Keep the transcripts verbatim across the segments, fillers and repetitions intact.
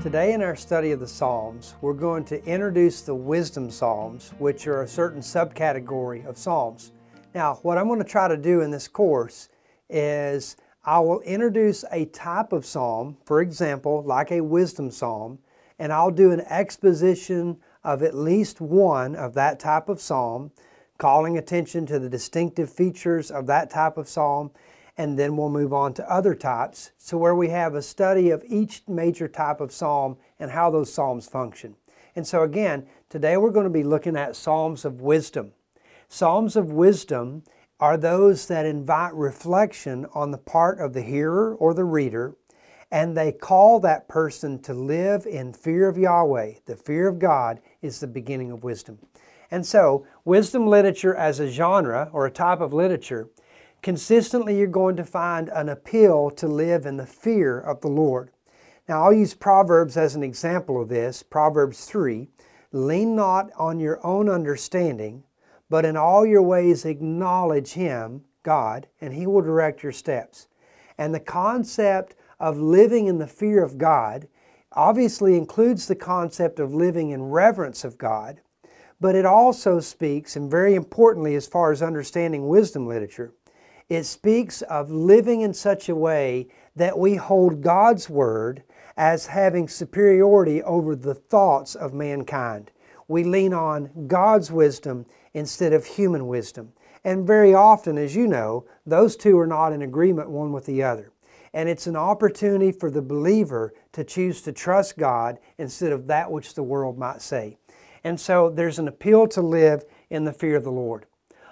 Today in our study of the Psalms, we're going to introduce the wisdom Psalms, which are a certain subcategory of Psalms. Now, what I'm going to try to do in this course is I will introduce a type of Psalm, for example, like a wisdom Psalm, and I'll do an exposition of at least one of that type of Psalm, calling attention to the distinctive features of that type of Psalm, and then we'll move on to other types, so where we have a study of each major type of Psalm and how those Psalms function. And so again, today we're going to be looking at Psalms of wisdom. Psalms of wisdom are those that invite reflection on the part of the hearer or the reader, and they call that person to live in fear of Yahweh. The fear of God is the beginning of wisdom. And so, wisdom literature as a genre or a type of literature, consistently you're going to find an appeal to live in the fear of the Lord. Now I'll use Proverbs as an example of this. Proverbs three, lean not on your own understanding, but in all your ways acknowledge Him, God, and He will direct your steps. And the concept of living in the fear of God obviously includes the concept of living in reverence of God, but it also speaks, and very importantly as far as understanding wisdom literature, it speaks of living in such a way that we hold God's Word as having superiority over the thoughts of mankind. We lean on God's wisdom instead of human wisdom. And very often, as you know, those two are not in agreement one with the other. And it's an opportunity for the believer to choose to trust God instead of that which the world might say. And so there's an appeal to live in the fear of the Lord.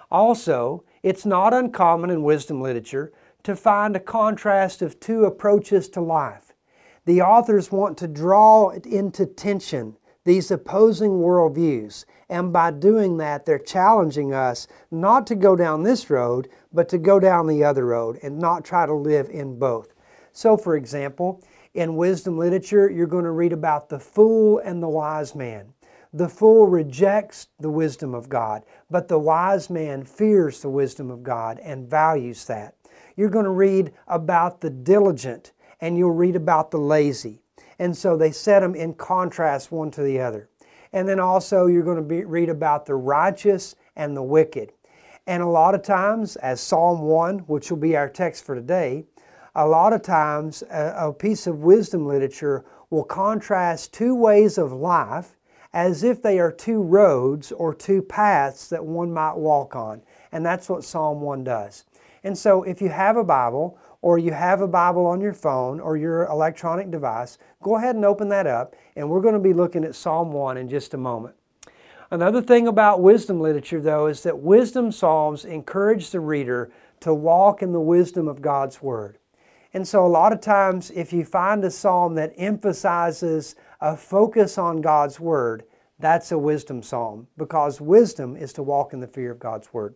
Also, it's not uncommon in wisdom literature to find a contrast of two approaches to life. The authors want to draw into tension these opposing worldviews, and by doing that, they're challenging us not to go down this road, but to go down the other road and not try to live in both. So, for example, in wisdom literature, you're going to read about the fool and the wise man. The fool rejects the wisdom of God, but the wise man fears the wisdom of God and values that. You're going to read about the diligent, and you'll read about the lazy. And so they set them in contrast one to the other. And then also you're going to be, read about the righteous and the wicked. And a lot of times, as Psalm one, which will be our text for today, a lot of times a, a piece of wisdom literature will contrast two ways of life as if they are two roads or two paths that one might walk on. And that's what Psalm one does. And so if you have a Bible, or you have a Bible on your phone or your electronic device, go ahead and open that up, and we're going to be looking at Psalm one in just a moment. Another thing about wisdom literature, though, is that wisdom psalms encourage the reader to walk in the wisdom of God's Word. And so a lot of times, if you find a psalm that emphasizes a focus on God's Word, that's a wisdom psalm, because wisdom is to walk in the fear of God's Word.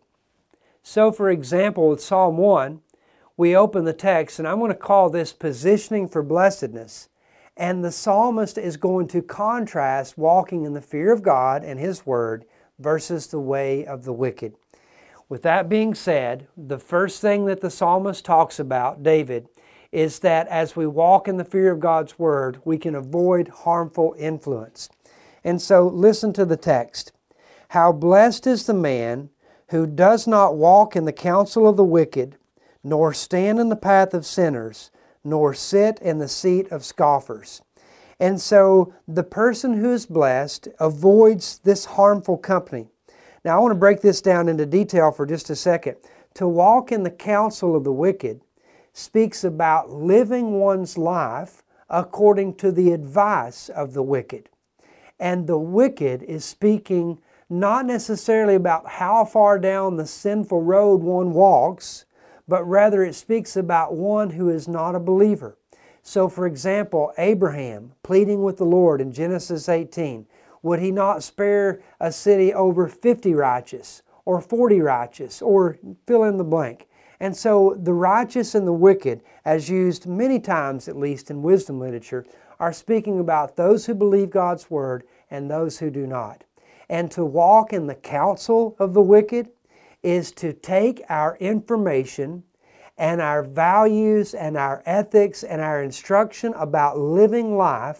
So, for example, with Psalm one, we open the text, and I'm going to call this positioning for blessedness. And the psalmist is going to contrast walking in the fear of God and His Word versus the way of the wicked. With that being said, the first thing that the psalmist talks about, David, is that as we walk in the fear of God's Word, we can avoid harmful influence. And so listen to the text. How blessed is the man who does not walk in the counsel of the wicked, nor stand in the path of sinners, nor sit in the seat of scoffers. And so the person who is blessed avoids this harmful company. Now I want to break this down into detail for just a second. To walk in the counsel of the wicked speaks about living one's life according to the advice of the wicked. And the wicked is speaking not necessarily about how far down the sinful road one walks, but rather it speaks about one who is not a believer. So for example, Abraham pleading with the Lord in Genesis eighteen, would he not spare a city over fifty righteous or forty righteous, or fill in the blank? And so the righteous and the wicked, as used many times at least in wisdom literature, are speaking about those who believe God's Word and those who do not. And to walk in the counsel of the wicked is to take our information and our values and our ethics and our instruction about living life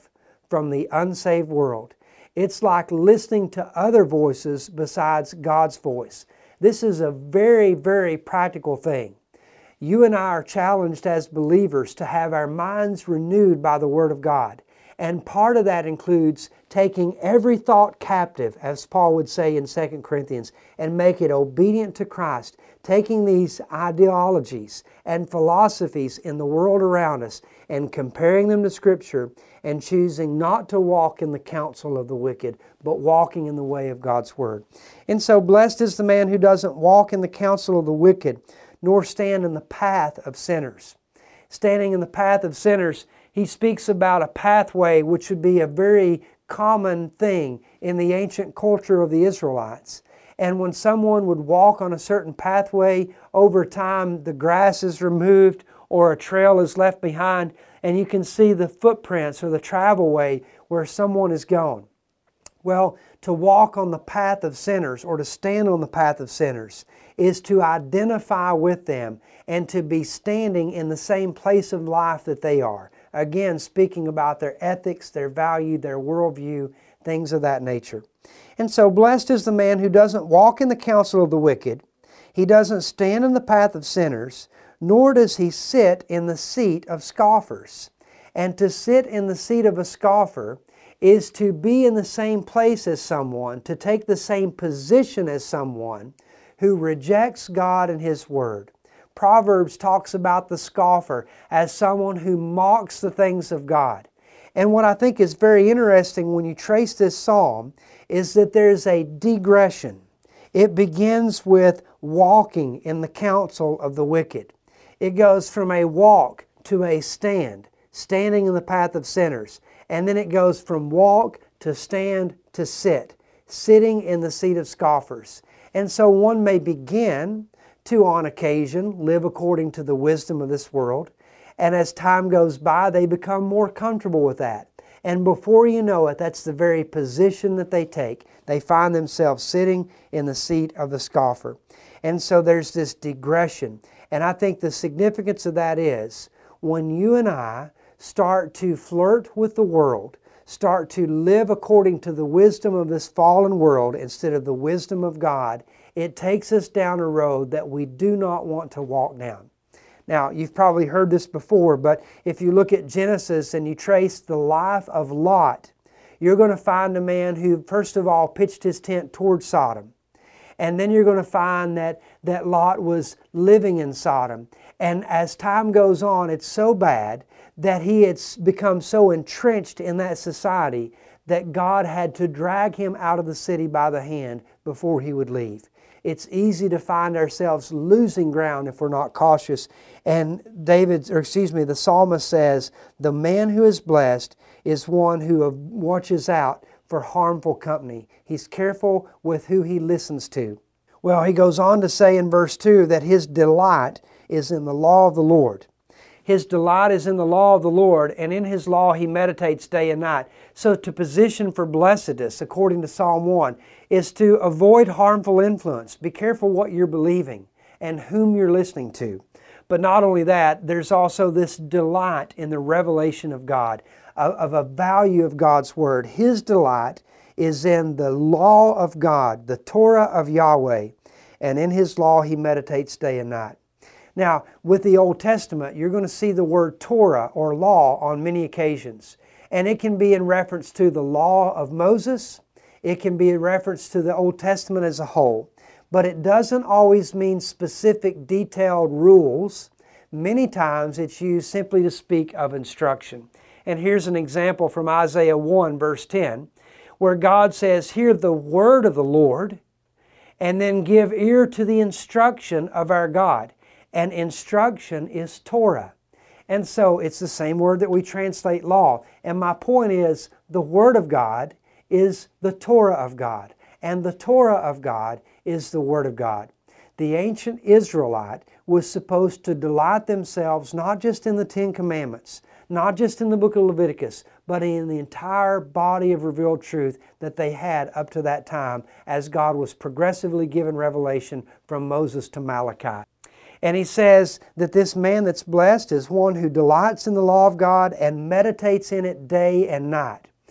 from the unsaved world. It's like listening to other voices besides God's voice. This is a very, very practical thing. You and I are challenged as believers to have our minds renewed by the Word of God. And part of that includes taking every thought captive, as Paul would say in Second Corinthians, and make it obedient to Christ. Taking these ideologies and philosophies in the world around us and comparing them to Scripture and choosing not to walk in the counsel of the wicked, but walking in the way of God's Word. And so blessed is the man who doesn't walk in the counsel of the wicked, nor stand in the path of sinners. Standing in the path of sinners, he speaks about a pathway which would be a very common thing in the ancient culture of the Israelites. And when someone would walk on a certain pathway, over time the grass is removed or a trail is left behind, and you can see the footprints or the travel way where someone is gone. Well, to walk on the path of sinners or to stand on the path of sinners is to identify with them and to be standing in the same place of life that they are. Again, speaking about their ethics, their value, their worldview, things of that nature. And so blessed is the man who doesn't walk in the counsel of the wicked, he doesn't stand in the path of sinners, nor does he sit in the seat of scoffers. And to sit in the seat of a scoffer is to be in the same place as someone, to take the same position as someone who rejects God and His Word. Proverbs talks about the scoffer as someone who mocks the things of God. And what I think is very interesting when you trace this psalm is that there's a digression. It begins with walking in the counsel of the wicked. It goes from a walk to a stand, standing in the path of sinners. And then it goes from walk to stand to sit, sitting in the seat of scoffers. And so one may begin to, on occasion, live according to the wisdom of this world. And as time goes by, they become more comfortable with that. And before you know it, that's the very position that they take. They find themselves sitting in the seat of the scoffer. And so there's this digression. And I think the significance of that is when you and I start to flirt with the world, start to live according to the wisdom of this fallen world instead of the wisdom of God, it takes us down a road that we do not want to walk down. Now, you've probably heard this before, but if you look at Genesis and you trace the life of Lot, you're going to find a man who, first of all, pitched his tent towards Sodom. And then you're going to find that, that Lot was living in Sodom. And as time goes on, it's so bad that he had become so entrenched in that society that God had to drag him out of the city by the hand before he would leave. It's easy to find ourselves losing ground if we're not cautious. And David, or excuse me, the psalmist says, the man who is blessed is one who watches out for harmful company. He's careful with who he listens to. Well, he goes on to say in verse two that his delight is in the law of the Lord. His delight is in the law of the Lord, and in His law he meditates day and night. So to position for blessedness, according to Psalm one, is to avoid harmful influence. Be careful what you're believing and whom you're listening to. But not only that, there's also this delight in the revelation of God, of, of a value of God's Word. His delight is in the law of God, the Torah of Yahweh, and in His law he meditates day and night. Now, with the Old Testament, you're going to see the word Torah or law on many occasions. And it can be in reference to the law of Moses. It can be in reference to the Old Testament as a whole. But it doesn't always mean specific detailed rules. Many times it's used simply to speak of instruction. And here's an example from Isaiah one, verse ten, where God says, "Hear the word of the Lord, and then give ear to the instruction of our God." And instruction is Torah. And so it's the same word that we translate law. And my point is, the Word of God is the Torah of God. And the Torah of God is the Word of God. The ancient Israelite was supposed to delight themselves not just in the Ten Commandments, not just in the book of Leviticus, but in the entire body of revealed truth that they had up to that time as God was progressively given revelation from Moses to Malachi. And he says that this man that's blessed is one who delights in the law of God and meditates in it day and night.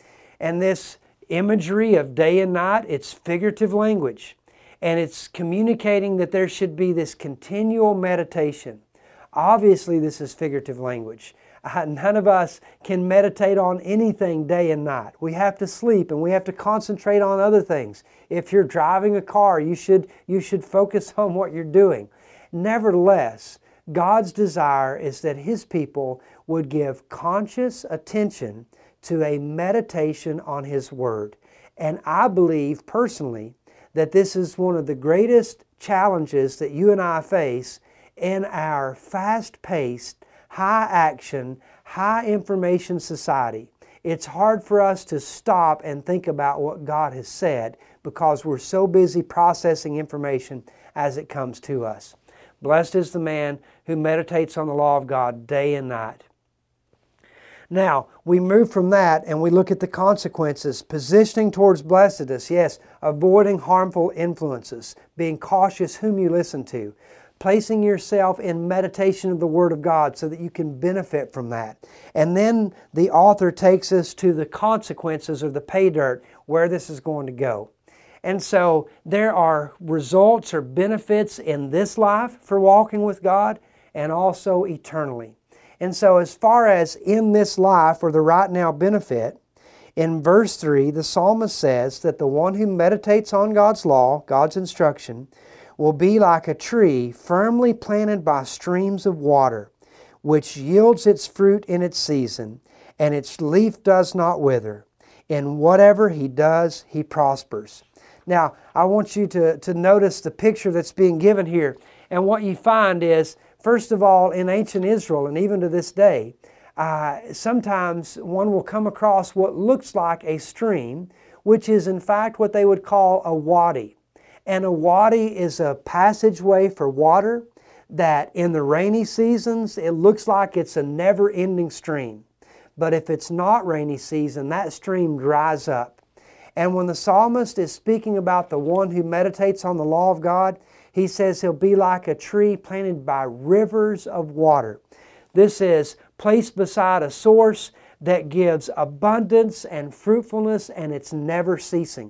And this imagery of day and night, it's figurative language. And it's communicating that there should be this continual meditation. Obviously, this is figurative language. None of us can meditate on anything day and night. We have to sleep and we have to concentrate on other things. If you're driving a car, you should, you should focus on what you're doing. Nevertheless, God's desire is that His people would give conscious attention to a meditation on His Word. And I believe personally that this is one of the greatest challenges that you and I face in our fast-paced, high-action, high-information society. It's hard for us to stop and think about what God has said because we're so busy processing information as it comes to us. Blessed is the man who meditates on the law of God day and night. Now, we move from that and we look at the consequences. Positioning towards blessedness, yes, avoiding harmful influences, being cautious whom you listen to, placing yourself in meditation of the Word of God so that you can benefit from that. And then the author takes us to the consequences or the pay dirt, where this is going to go. And so there are results or benefits in this life for walking with God and also eternally. And so as far as in this life or the right now benefit, in verse three, the psalmist says that the one who meditates on God's law, God's instruction, will be like a tree firmly planted by streams of water, which yields its fruit in its season, and its leaf does not wither. In whatever he does, he prospers. Now, I want you to, to notice the picture that's being given here. And what you find is, first of all, in ancient Israel, and even to this day, uh, sometimes one will come across what looks like a stream, which is in fact what they would call a wadi. And a wadi is a passageway for water that in the rainy seasons, it looks like it's a never-ending stream. But if it's not rainy season, that stream dries up. And when the psalmist is speaking about the one who meditates on the law of God, he says he'll be like a tree planted by rivers of water. This is placed beside a source that gives abundance and fruitfulness, and it's never ceasing.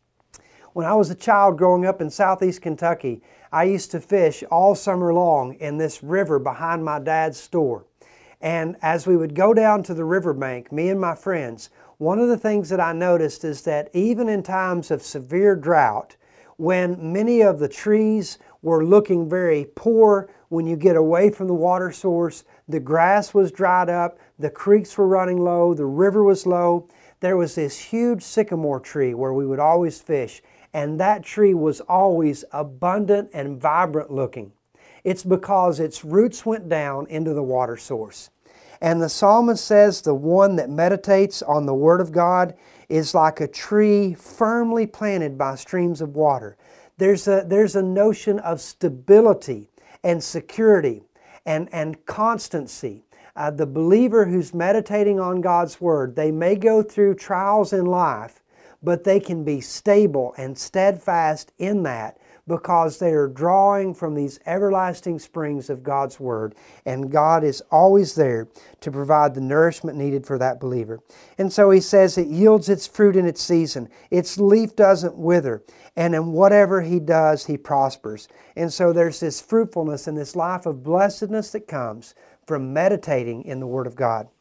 When I was a child growing up in southeast Kentucky, I used to fish all summer long in this river behind my dad's store. And as we would go down to the riverbank, me and my friends, one of the things that I noticed is that even in times of severe drought, when many of the trees were looking very poor, when you get away from the water source, the grass was dried up, the creeks were running low, the river was low, there was this huge sycamore tree where we would always fish, and that tree was always abundant and vibrant looking. It's because its roots went down into the water source. And the psalmist says the one that meditates on the Word of God is like a tree firmly planted by streams of water. There's a, there's a notion of stability and security and, and constancy. Uh, the believer who's meditating on God's Word, they may go through trials in life, but they can be stable and steadfast in that because they are drawing from these everlasting springs of God's Word. And God is always there to provide the nourishment needed for that believer. And so he says it yields its fruit in its season. Its leaf doesn't wither. And in whatever he does, he prospers. And so there's this fruitfulness and this life of blessedness that comes from meditating in the Word of God.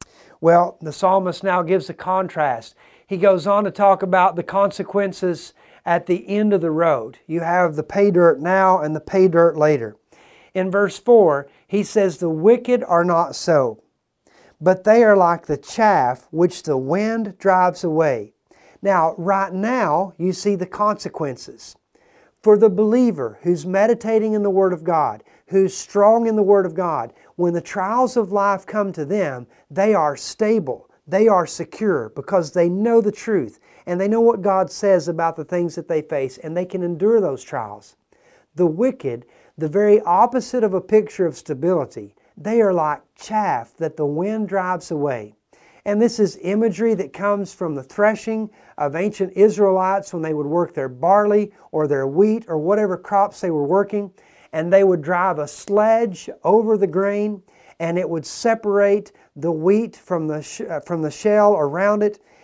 Well, the psalmist now gives a contrast. He goes on to talk about the consequences at the end of the road. You have the pay dirt now and the pay dirt later. In verse four, he says, "The wicked are not so, but they are like the chaff which the wind drives away." Now, right now, you see the consequences. For the believer who's meditating in the Word of God, who's strong in the Word of God, when the trials of life come to them, they are stable. They are secure because they know the truth and they know what God says about the things that they face, and they can endure those trials. The wicked, the very opposite of a picture of stability, they are like chaff that the wind drives away. And this is imagery that comes from the threshing of ancient Israelites when they would work their barley or their wheat or whatever crops they were working, and they would drive a sledge over the grain, and it would separate the wheat from the, sh- from the shell around it,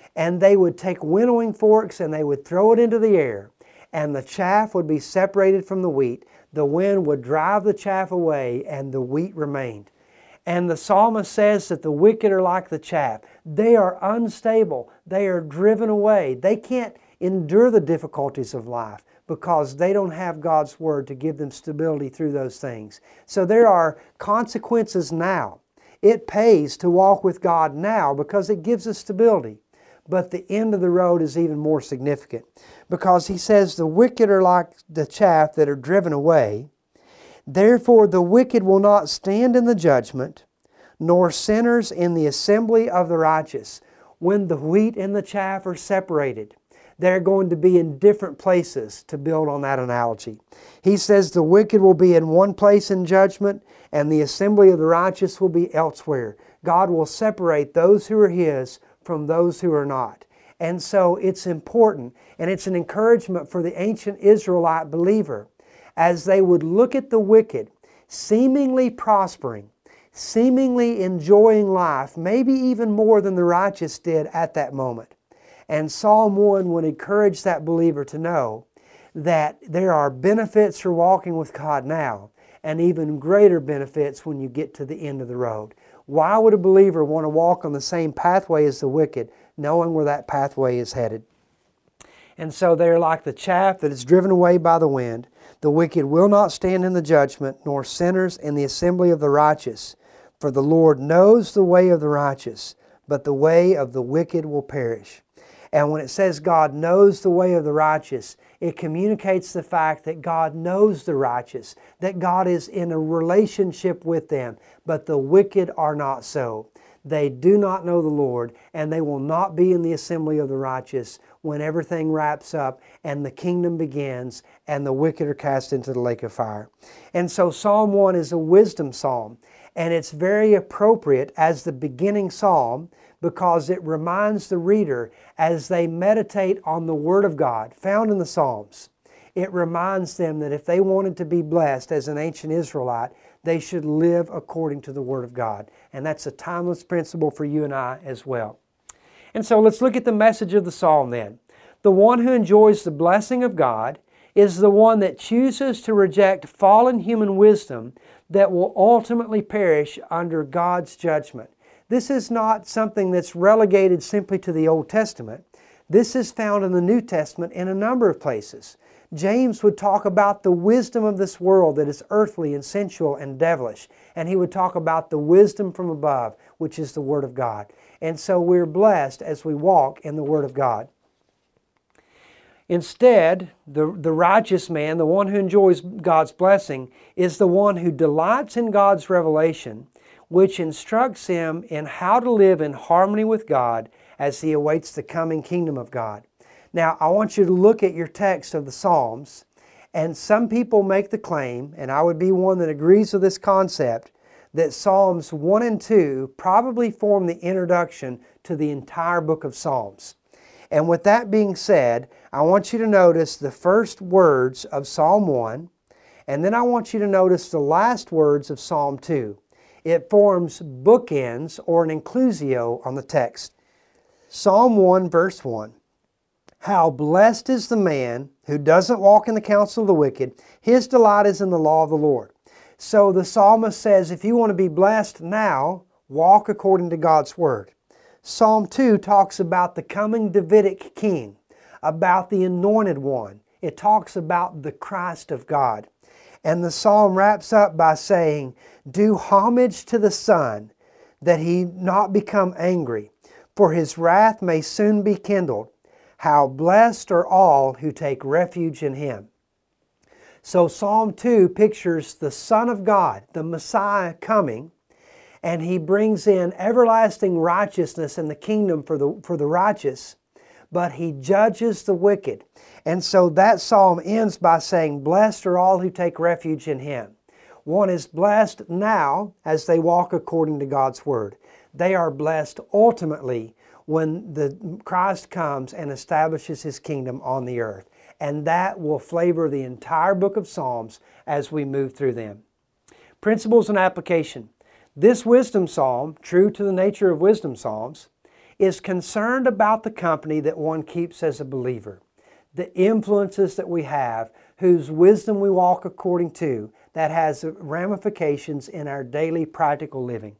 and they would take winnowing forks and they would throw it into the air, and the chaff would be separated from the wheat. The wind would drive the chaff away, and the wheat remained. And the psalmist says that the wicked are like the chaff. They are unstable. They are driven away. They can't endure the difficulties of life because they don't have God's Word to give them stability through those things. So there are consequences now. It pays to walk with God now because it gives us stability. But the end of the road is even more significant because he says the wicked are like the chaff that are driven away. Therefore the wicked will not stand in the judgment, nor sinners in the assembly of the righteous. When the wheat and the chaff are separated, they're going to be in different places, to build on that analogy. He says the wicked will be in one place in judgment, and the assembly of the righteous will be elsewhere. God will separate those who are His from those who are not. And so it's important, and it's an encouragement for the ancient Israelite believer as they would look at the wicked seemingly prospering, seemingly enjoying life, maybe even more than the righteous did at that moment. And Psalm one would encourage that believer to know that there are benefits for walking with God now, and even greater benefits when you get to the end of the road. Why would a believer want to walk on the same pathway as the wicked, knowing where that pathway is headed? And so they are like the chaff that is driven away by the wind. The wicked will not stand in the judgment, nor sinners in the assembly of the righteous. For the Lord knows the way of the righteous, but the way of the wicked will perish. And when it says God knows the way of the righteous, it communicates the fact that God knows the righteous, that God is in a relationship with them, but the wicked are not so. They do not know the Lord, and they will not be in the assembly of the righteous when everything wraps up and the kingdom begins and the wicked are cast into the lake of fire. And so Psalm one is a wisdom psalm, and it's very appropriate as the beginning psalm because it reminds the reader as they meditate on the Word of God found in the Psalms. It reminds them that if they wanted to be blessed as an ancient Israelite, they should live according to the Word of God. And that's a timeless principle for you and I as well. And so let's look at the message of the psalm then. The one who enjoys the blessing of God is the one that chooses to reject fallen human wisdom that will ultimately perish under God's judgment. This is not something that's relegated simply to the Old Testament. This is found in the New Testament in a number of places. James would talk about the wisdom of this world that is earthly and sensual and devilish. And he would talk about the wisdom from above, which is the Word of God. And so we're blessed as we walk in the Word of God. Instead, the, the righteous man, the one who enjoys God's blessing, is the one who delights in God's revelation, which instructs him in how to live in harmony with God as he awaits the coming kingdom of God. Now, I want you to look at your text of the Psalms, and some people make the claim, and I would be one that agrees with this concept, that Psalms one and two probably form the introduction to the entire book of Psalms. And with that being said, I want you to notice the first words of Psalm one, and then I want you to notice the last words of Psalm two. It forms bookends or an inclusio on the text. Psalm one verse one. How blessed is the man who doesn't walk in the counsel of the wicked. His delight is in the law of the Lord. So the psalmist says, if you want to be blessed now, walk according to God's Word. Psalm two talks about the coming Davidic king, about the anointed one. It talks about the Christ of God. And the psalm wraps up by saying, do homage to the Son, that he not become angry, for his wrath may soon be kindled. How blessed are all who take refuge in Him. So Psalm two pictures the Son of God, the Messiah coming, and He brings in everlasting righteousness in the kingdom for the, for the righteous, but He judges the wicked. And so that psalm ends by saying, blessed are all who take refuge in Him. One is blessed now as they walk according to God's Word. They are blessed ultimately when the Christ comes and establishes His kingdom on the earth. And that will flavor the entire book of Psalms as we move through them. Principles and application. This wisdom psalm, true to the nature of wisdom psalms, is concerned about the company that one keeps as a believer, the influences that we have, whose wisdom we walk according to, that has ramifications in our daily practical living.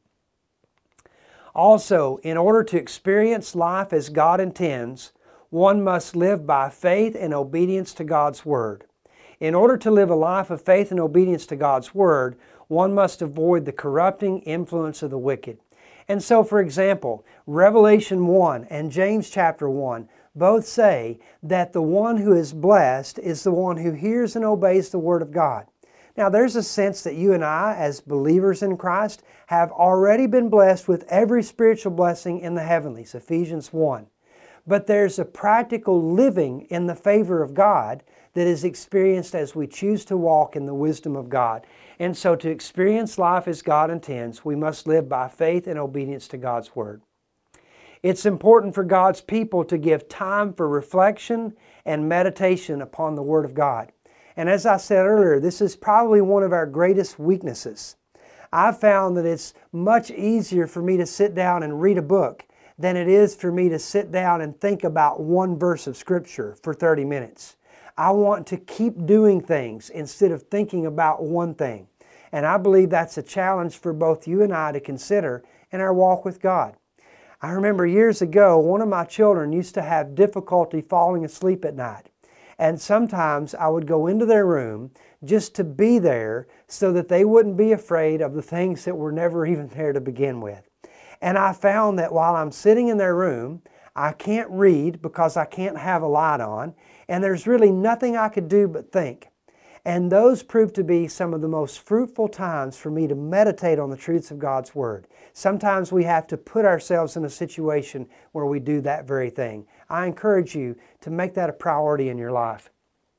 Also, in order to experience life as God intends, one must live by faith and obedience to God's Word. In order to live a life of faith and obedience to God's Word, one must avoid the corrupting influence of the wicked. And so, for example, Revelation one and James chapter one both say that the one who is blessed is the one who hears and obeys the Word of God. Now, there's a sense that you and I, as believers in Christ, have already been blessed with every spiritual blessing in the heavenlies, Ephesians one. But there's a practical living in the favor of God that is experienced as we choose to walk in the wisdom of God. And so to experience life as God intends, we must live by faith and obedience to God's Word. It's important for God's people to give time for reflection and meditation upon the Word of God. And as I said earlier, this is probably one of our greatest weaknesses. I've found that it's much easier for me to sit down and read a book than it is for me to sit down and think about one verse of Scripture for thirty minutes. I want to keep doing things instead of thinking about one thing. And I believe that's a challenge for both you and I to consider in our walk with God. I remember years ago, one of my children used to have difficulty falling asleep at night. And sometimes I would go into their room just to be there so that they wouldn't be afraid of the things that were never even there to begin with. And I found that while I'm sitting in their room, I can't read because I can't have a light on, and there's really nothing I could do but think. And those proved to be some of the most fruitful times for me to meditate on the truths of God's Word. Sometimes we have to put ourselves in a situation where we do that very thing. I encourage you to make that a priority in your life.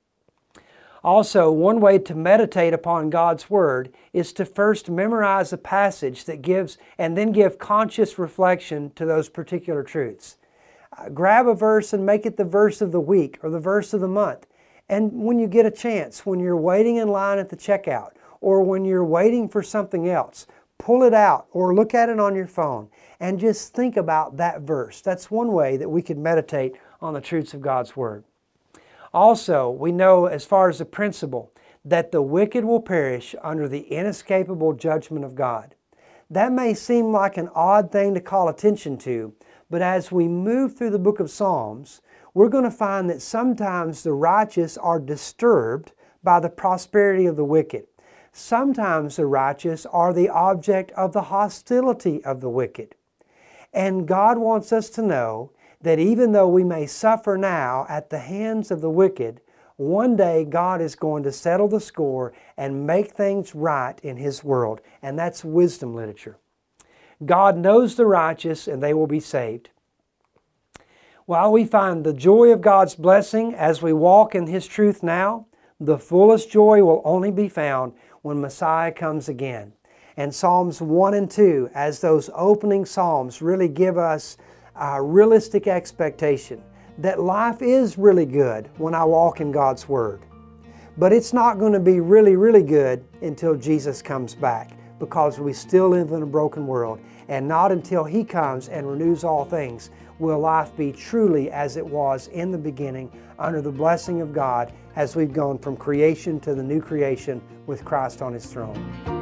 Also, one way to meditate upon God's Word is to first memorize a passage that gives, and then give conscious reflection to those particular truths. Uh, grab a verse and make it the verse of the week or the verse of the month. And when you get a chance, when you're waiting in line at the checkout, or when you're waiting for something else, pull it out or look at it on your phone and just think about that verse. That's one way that we can meditate on the truths of God's Word. Also, we know as far as a principle that the wicked will perish under the inescapable judgment of God. That may seem like an odd thing to call attention to, but as we move through the book of Psalms, we're going to find that sometimes the righteous are disturbed by the prosperity of the wicked. Sometimes the righteous are the object of the hostility of the wicked. And God wants us to know that even though we may suffer now at the hands of the wicked, one day God is going to settle the score and make things right in His world. And that's wisdom literature. God knows the righteous and they will be saved. While we find the joy of God's blessing as we walk in His truth now, the fullest joy will only be found when Messiah comes again. And Psalms one and two, as those opening Psalms, really give us a realistic expectation that life is really good when I walk in God's Word. But it's not going to be really, really good until Jesus comes back, because we still live in a broken world. And not until He comes and renews all things will life be truly as it was in the beginning, under the blessing of God, as we've gone from creation to the new creation with Christ on His throne.